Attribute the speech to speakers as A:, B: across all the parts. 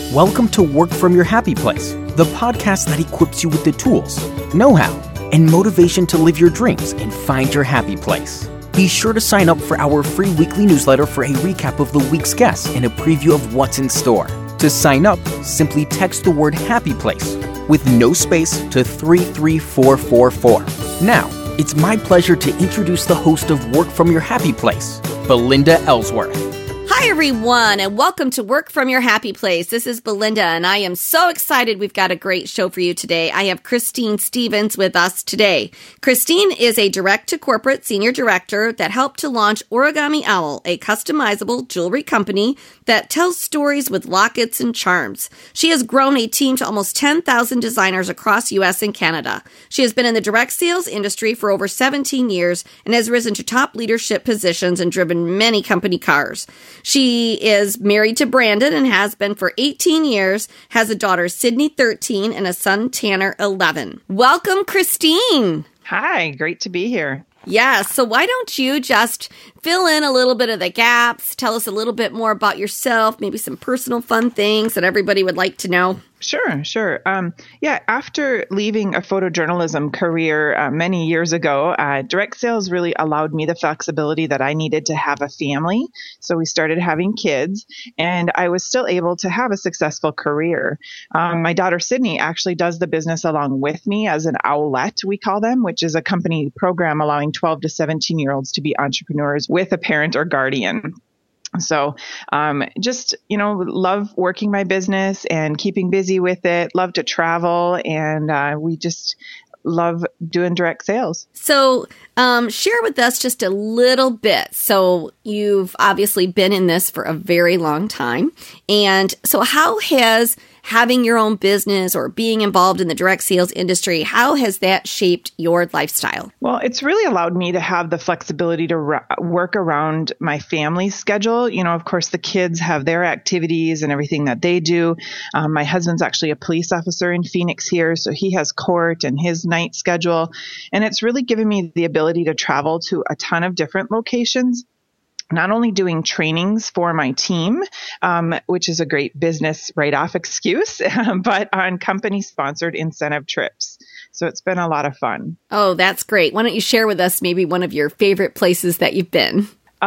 A: Welcome to Work From Your Happy Place, the podcast that equips you with the tools, know-how, and motivation to live your dreams and find your happy place. Be sure to sign up for our free weekly newsletter for a recap of the week's guests and a preview of what's in store. To sign up, simply text the word Happy Place with no space to 33444. Now, it's my pleasure to introduce the host of Work From Your Happy Place, Belinda Ellsworth.
B: Hi, everyone, and welcome to Work From Your Happy Place. This is Belinda, and I am so excited we've got a great show for you today. I have Christine Stevens with us today. Christine is a direct-to-corporate senior director that helped to launch Origami Owl, a customizable jewelry company that tells stories with lockets and charms. She has grown a team to almost 10,000 designers across U.S. and Canada. She has been in the direct sales industry for over 17 years and has risen to top leadership positions and driven many company cars. She is married to Brandon and has been for 18 years, has a daughter, Sydney, 13, and a son, Tanner, 11. Welcome, Christine.
C: Hi, great to be here.
B: Yeah, so why don't you just fill in a little bit of the gaps, tell us a little bit more about yourself, maybe some personal fun things that everybody would like to know.
C: Sure. After leaving a photojournalism career many years ago, direct sales really allowed me the flexibility that I needed to have a family. So we started having kids, and I was still able to have a successful career. My daughter, Sydney, actually does the business along with me as an owlette, we call them, which is a company program allowing 12 to 17-year-olds to be entrepreneurs with a parent or guardian. So, love working my business and keeping busy with it, love to travel, and we just love doing direct sales.
B: So, share with us just a little bit. So, you've obviously been in this for a very long time. And so how has having your own business or being involved in the direct sales industry, how has that shaped your lifestyle?
C: Well, it's really allowed me to have the flexibility to work around my family's schedule. You know, of course, the kids have their activities and everything that they do. My husband's actually a police officer in Phoenix here, so he has court and his night schedule. And it's really given me the ability to travel to a ton of different locations. Not only doing trainings for my team, which is a great business write-off excuse, but on company-sponsored incentive trips. So it's been a lot of fun.
B: Oh, that's great. Why don't you share with us maybe one of your favorite places that you've been?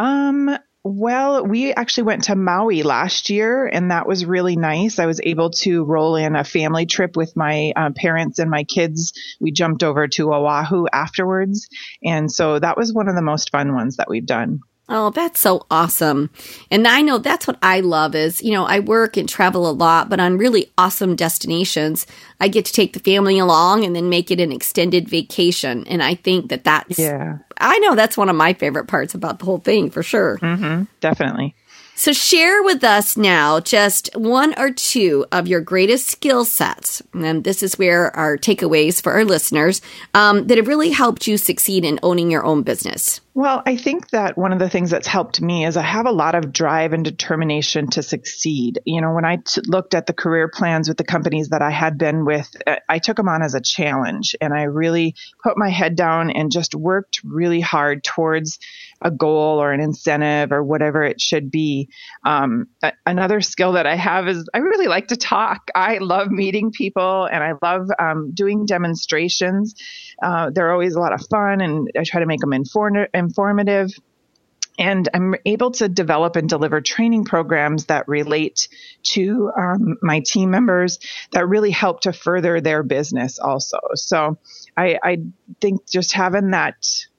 C: Well, we actually went to Maui last year, and that was really nice. I was able to roll in a family trip with my parents and my kids. We jumped over to Oahu afterwards, and so that was one of the most fun ones that we've done.
B: Oh, that's so awesome. And I know that's what I love is, I work and travel a lot, but on really awesome destinations, I get to take the family along and then make it an extended vacation. And I think I know that's one of my favorite parts about the whole thing for sure.
C: Mm-hmm, definitely.
B: So share with us now just one or two of your greatest skill sets. And this is where our takeaways for our listeners that have really helped you succeed in owning your own business.
C: Well, I think that one of the things that's helped me is I have a lot of drive and determination to succeed. When I looked at the career plans with the companies that I had been with, I took them on as a challenge, and I really put my head down and just worked really hard towards a goal or an incentive or whatever it should be. Another skill that I have is I really like to talk. I love meeting people, and I love doing demonstrations. They're always a lot of fun, and I try to make them informative. And I'm able to develop and deliver training programs that relate to my team members that really help to further their business also. So I think just having that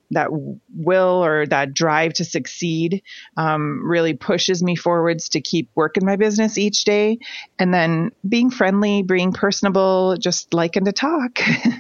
C: will or that drive to succeed really pushes me forwards to keep working my business each day. And then being friendly, being personable, just liking to talk.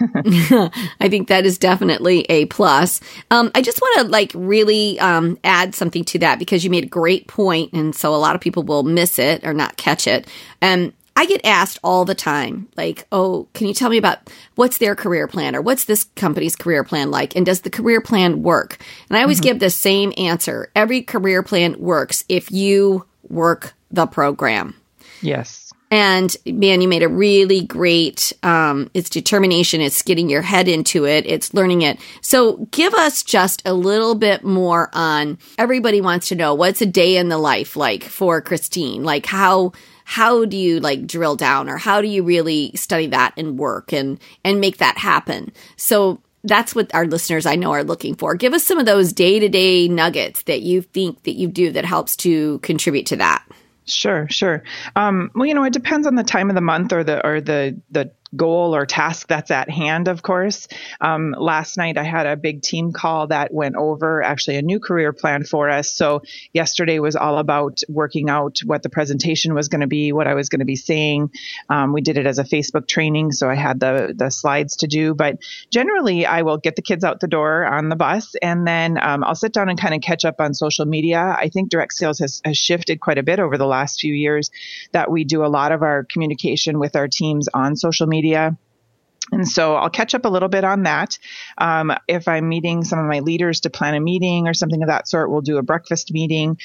B: I think that is definitely a plus. I just want to really add something to that because you made a great point, and so a lot of people will miss it or not catch it. I get asked all the time, oh, can you tell me about what's their career plan or what's this company's career plan like? And does the career plan work? And I always give the same answer. Every career plan works if you work the program.
C: Yes.
B: And man, you made a really great, it's determination. It's getting your head into it. It's learning it. So give us just a little bit more on, everybody wants to know, what's a day in the life like for Christine? Like how how do you like drill down, or how do you really study that and work and make that happen? So that's what our listeners, I know, are looking for. Give us some of those day-to-day nuggets that you think that you do that helps to contribute to that.
C: Sure. Well, it depends on the time of the month or the goal or task that's at hand, of course. Last night I had a big team call that went over actually a new career plan for us. So yesterday was all about working out what the presentation was going to be, what I was going to be saying. We did it as a Facebook training, so I had the slides to do. But generally, I will get the kids out the door on the bus, and then I'll sit down and kind of catch up on social media. I think direct sales has shifted quite a bit over the last few years, that we do a lot of our communication with our teams on social media. And so I'll catch up a little bit on that. If I'm meeting some of my leaders to plan a meeting or something of that sort, we'll do a breakfast meeting.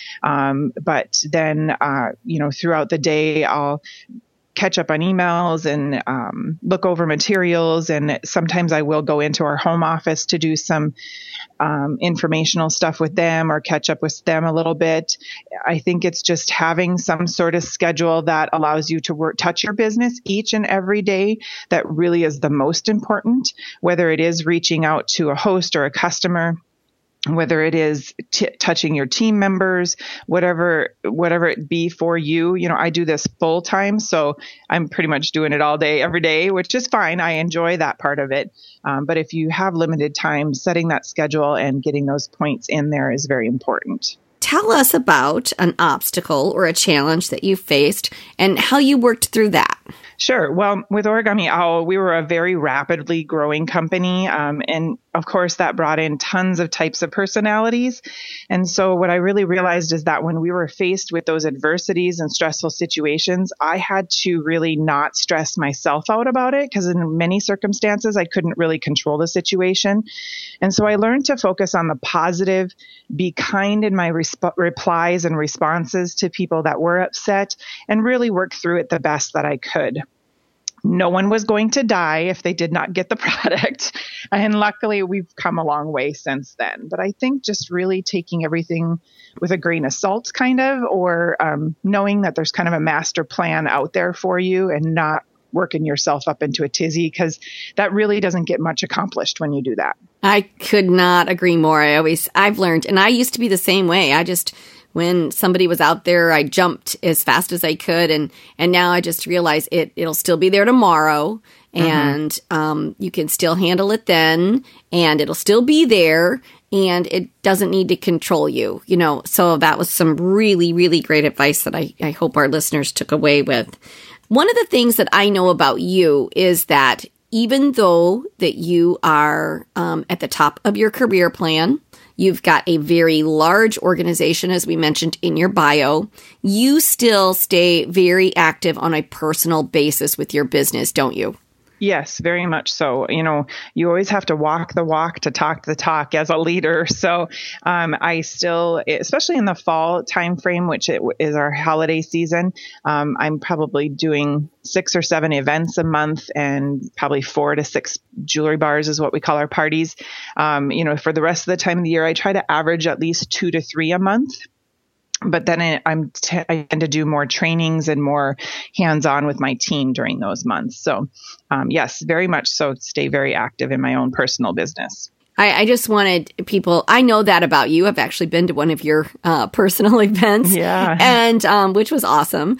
C: But then, throughout the day, I'll catch up on emails and look over materials. And sometimes I will go into our home office to do some informational stuff with them or catch up with them a little bit. I think it's just having some sort of schedule that allows you to touch your business each and every day that really is the most important, whether it is reaching out to a host or a customer, whether it is touching your team members, whatever it be for you. I do this full time, so I'm pretty much doing it all day, every day, which is fine. I enjoy that part of it. But if you have limited time, setting that schedule and getting those points in there is very important.
B: Tell us about an obstacle or a challenge that you faced and how you worked through that.
C: Sure. Well, with Origami Owl, we were a very rapidly growing company. And of course, that brought in tons of types of personalities. And so what I really realized is that when we were faced with those adversities and stressful situations, I had to really not stress myself out about it, because in many circumstances, I couldn't really control the situation. And so I learned to focus on the positive, be kind in my replies and responses to people that were upset, and really work through it the best that I could. No one was going to die if they did not get the product. And luckily, we've come a long way since then. But I think just really taking everything with a grain of salt, kind of, or knowing that there's kind of a master plan out there for you and not working yourself up into a tizzy, because that really doesn't get much accomplished when you do that.
B: I could not agree more. I've learned, and I used to be the same way. When somebody was out there, I jumped as fast as I could. And now I just realize it'll still be there tomorrow. And you can still handle it then. And it'll still be there. And it doesn't need to control you. So that was some really, really great advice that I hope our listeners took away with. One of the things that I know about you is that even though that you are at the top of your career plan, you've got a very large organization, as we mentioned in your bio, you still stay very active on a personal basis with your business, don't you?
C: Yes, very much so. You always have to walk the walk to talk the talk as a leader. So I still, especially in the fall timeframe, which is our holiday season, I'm probably doing 6 or 7 events a month, and probably 4 to 6 jewelry bars is what we call our parties. For the rest of the time of the year, I try to average at least 2 to 3 a month. But then I tend to do more trainings and more hands-on with my team during those months. So yes, very much so, stay very active in my own personal business.
B: I just wanted people, I know that about you. I've actually been to one of your personal events.
C: Yeah.
B: And which was awesome.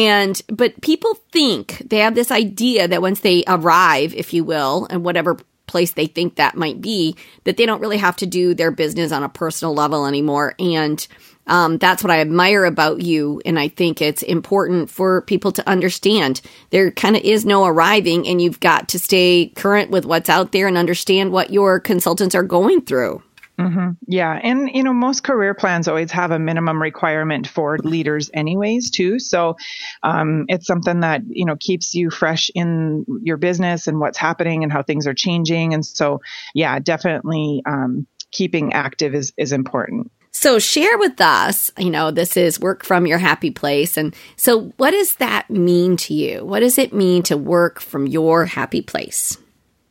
B: But people think, they have this idea that once they arrive, if you will, in whatever place they think that might be, that they don't really have to do their business on a personal level anymore. And that's what I admire about you. And I think it's important for people to understand there kind of is no arriving, and you've got to stay current with what's out there and understand what your consultants are going through.
C: Mm-hmm. Yeah. And, most career plans always have a minimum requirement for leaders anyways, too. So it's something that, keeps you fresh in your business and what's happening and how things are changing. And so, yeah, definitely keeping active is important.
B: So share with us, this is work from your happy place. And so what does that mean to you? What does it mean to work from your happy place?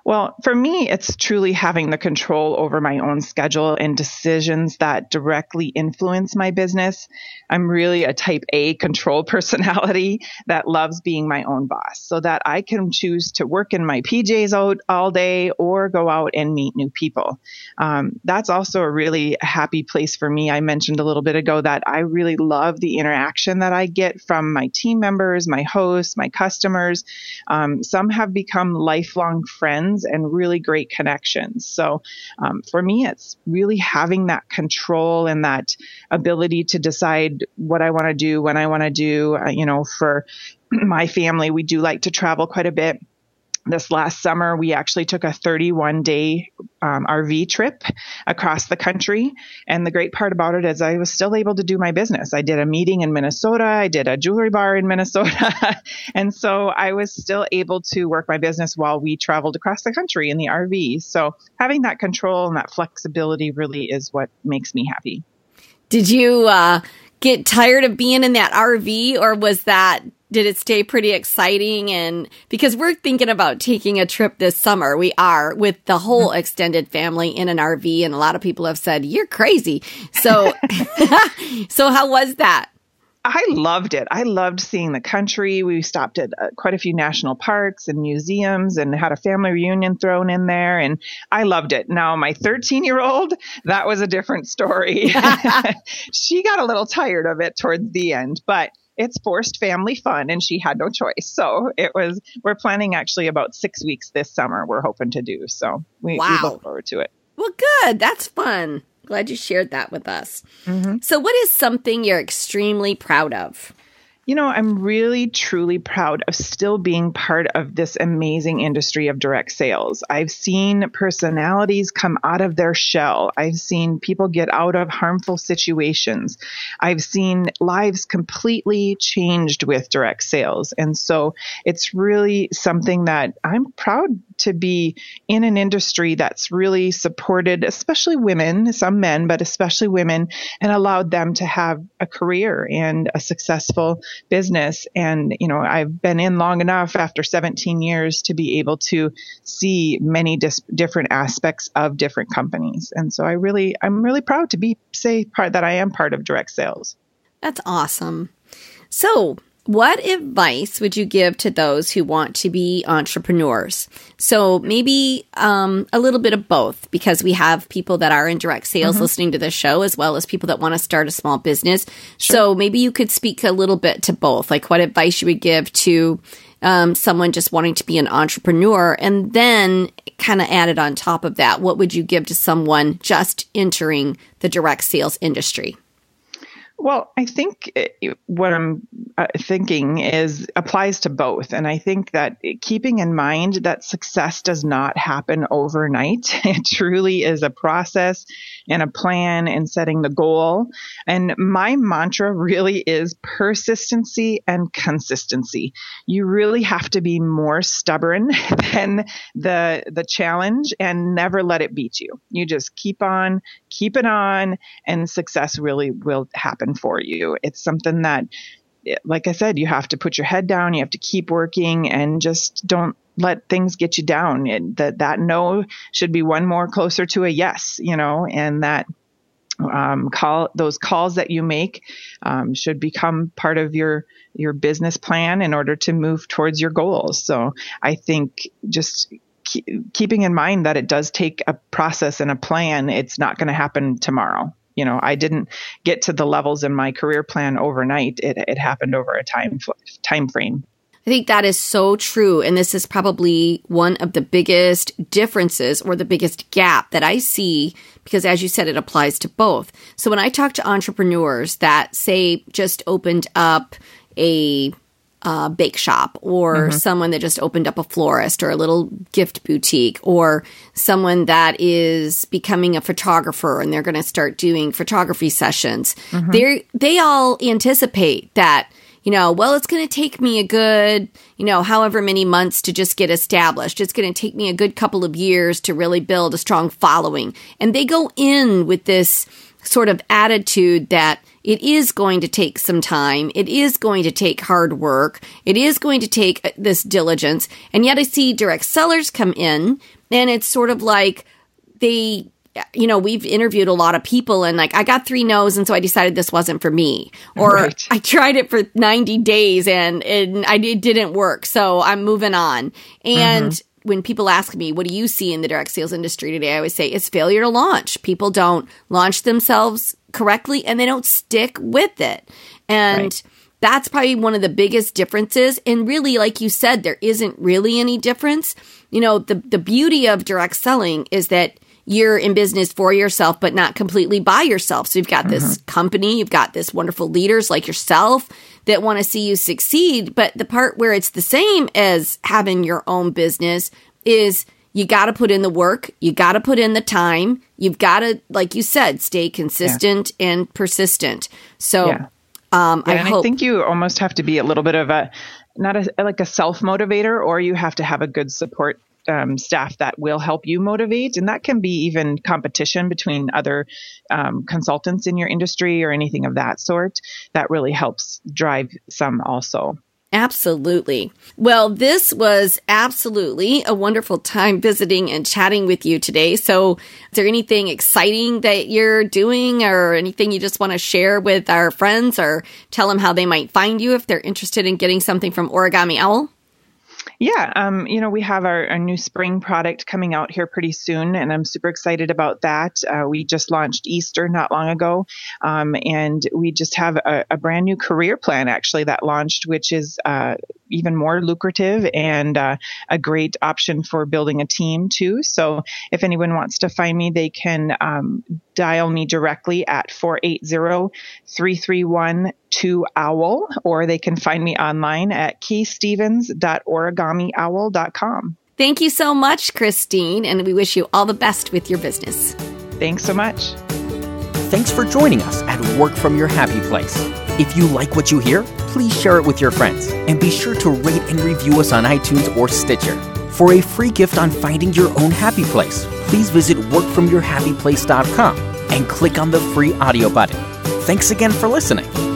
C: Well, for me, it's truly having the control over my own schedule and decisions that directly influence my business. I'm really a type A control personality that loves being my own boss so that I can choose to work in my PJs out all day or go out and meet new people. That's also a really happy place for me. I mentioned a little bit ago that I really love the interaction that I get from my team members, my hosts, my customers. Some have become lifelong friends and really great connections. So for me, it's really having that control and that ability to decide what I want to do, when I want to do. For my family, we do like to travel quite a bit. This last summer, we actually took a 31-day RV trip across the country. And the great part about it is I was still able to do my business. I did a meeting in Minnesota. I did a jewelry bar in Minnesota. And so I was still able to work my business while we traveled across the country in the RV. So having that control and that flexibility really is what makes me happy.
B: Did you get tired of being in that RV, or did it stay pretty exciting? And because we're thinking about taking a trip this summer, we are, with the whole extended family in an RV, and a lot of people have said, you're crazy. So, so how was that?
C: I loved it. I loved seeing the country. We stopped at quite a few national parks and museums and had a family reunion thrown in there. And I loved it. Now, my 13-year-old, that was a different story. She got a little tired of it towards the end, but it's forced family fun and she had no choice. So we're planning actually about 6 weeks this summer we're hoping to do. So we look forward to it.
B: Well, good. That's fun. Glad you shared that with us. Mm-hmm. So what is something you're extremely proud of?
C: I'm really, truly proud of still being part of this amazing industry of direct sales. I've seen personalities come out of their shell. I've seen people get out of harmful situations. I've seen lives completely changed with direct sales. And so it's really something that I'm proud to be in an industry that's really supported, especially women, some men, but especially women, and allowed them to have a career and a successful business. And, I've been in long enough after 17 years to be able to see many different aspects of different companies. And so I'm really proud to that I am part of direct sales.
B: That's awesome. So what advice would you give to those who want to be entrepreneurs? So maybe a little bit of both, because we have people that are in direct sales listening to the show, as well as people that want to start a small business. Sure. So maybe you could speak a little bit to both, like what advice you would give to someone just wanting to be an entrepreneur, and then kind of added on top of that, what would you give to someone just entering the direct sales industry?
C: Well, I think what I'm thinking applies to both. And I think that keeping in mind that success does not happen overnight. It truly is a process and a plan and setting the goal. And my mantra really is persistency and consistency. You really have to be more stubborn than the challenge and never let it beat you. You just keep it on, and success really will happen for you. It's something that, like I said, you have to put your head down, you have to keep working, and just don't let things get you down. That no should be one more closer to a yes, and that those calls that you make should become part of your business plan in order to move towards your goals. So I think just keeping in mind that it does take a process and a plan. It's not going to happen tomorrow. I didn't get to the levels in my career plan overnight. It happened over a time frame.
B: I think that is so true. And this is probably one of the biggest differences or the biggest gap that I see, because as you said, it applies to both. So when I talk to entrepreneurs that say just opened up a bake shop, or someone that just opened up a florist or a little gift boutique, or someone that is becoming a photographer and they're going to start doing photography sessions, they all anticipate that, it's going to take me a good, however many months to just get established. It's going to take me a good couple of years to really build a strong following. And they go in with this sort of attitude that it is going to take some time. It is going to take hard work. It is going to take this diligence. And yet I see direct sellers come in, and it's sort of like they, we've interviewed a lot of people, and like, I got 3 no's, and so I decided this wasn't for me. Or
C: right.
B: I tried it for 90 days and it didn't work, so I'm moving on. And when people ask me, what do you see in the direct sales industry today? I always say it's failure to launch. People don't launch themselves correctly, and they don't stick with it. And that's probably one of the biggest differences. And really, like you said, there isn't really any difference. The beauty of direct selling is that you're in business for yourself, but not completely by yourself. So you've got this company, you've got this wonderful leaders like yourself that want to see you succeed. But the part where it's the same as having your own business is you got to put in the work. You got to put in the time. You've got to, like you said, stay consistent and persistent. So I
C: think you almost have to be a little bit of a self-motivator, or you have to have a good support staff that will help you motivate. And that can be even competition between other consultants in your industry or anything of that sort. That really helps drive some also.
B: Absolutely. Well, this was absolutely a wonderful time visiting and chatting with you today. So is there anything exciting that you're doing, or anything you just want to share with our friends, or tell them how they might find you if they're interested in getting something from Origami Owl?
C: Yeah, we have our new spring product coming out here pretty soon, and I'm super excited about that. We just launched Easter not long ago, and we just have a brand new career plan actually that launched, which is even more lucrative and a great option for building a team too. So if anyone wants to find me, they can dial me directly at 480-331-2OWL, or they can find me online at keystevens.origamiOwl.com.
B: Thank you so much, Christine, and we wish you all the best with your business.
C: Thanks so much.
A: Thanks for joining us at Work From Your Happy Place. If you like what you hear, please share it with your friends, and be sure to rate and review us on iTunes or Stitcher. For a free gift on finding your own happy place, please visit workfromyourhappyplace.com and click on the free audio button. Thanks again for listening.